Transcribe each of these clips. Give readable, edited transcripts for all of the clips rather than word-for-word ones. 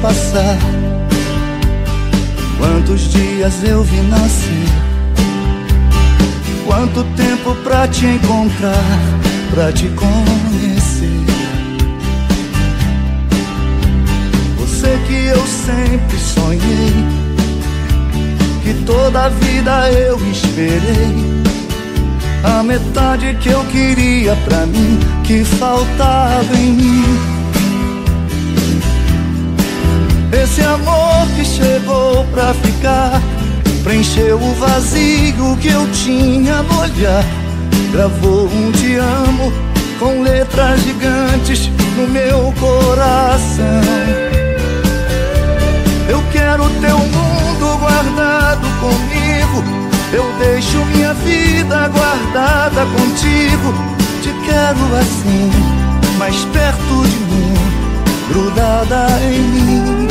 passar. Quantos dias eu vi nascer, quanto tempo pra te encontrar, pra te conhecer. Você que eu sempre sonhei, que toda a vida eu esperei, a metade que eu queria pra mim, que faltava em mim. Esse amor que chegou pra ficar, preencheu o vazio que eu tinha no olhar. Gravou um te amo com letras gigantes no meu coração. Eu quero teu mundo guardado comigo, eu deixo minha vida guardada contigo. Te quero assim, mais perto de mim, grudada em mim.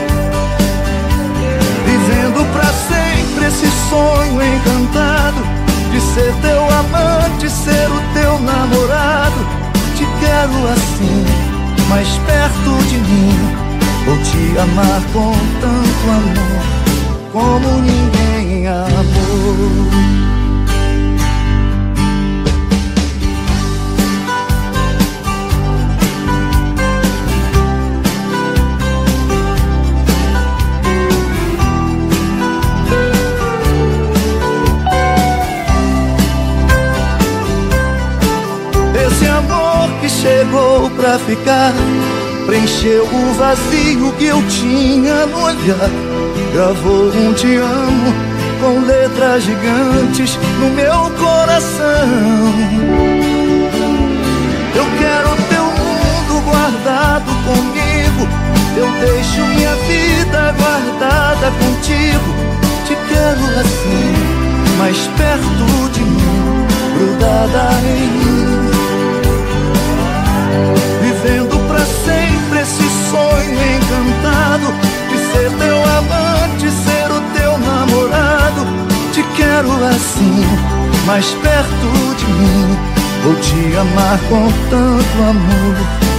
Vivendo pra sempre esse sonho encantado, de ser teu amante, ser o teu namorado. Te quero assim, mais perto de mim, vou te amar com tanto amor, como ninguém amou. Esse amor que chegou pra ficar, preencheu o vazio que eu tinha no olhar. Gravou um te amo com letras gigantes no meu coração. Eu quero teu mundo guardado comigo, eu deixo minha vida guardada contigo. Te quero assim, mais perto de mim, grudada em mim. Vivendo pra sempre esse sonho encantado, de ser teu amante, ser o teu namorado. Te quero assim, mais perto de mim, vou te amar com tanto amor,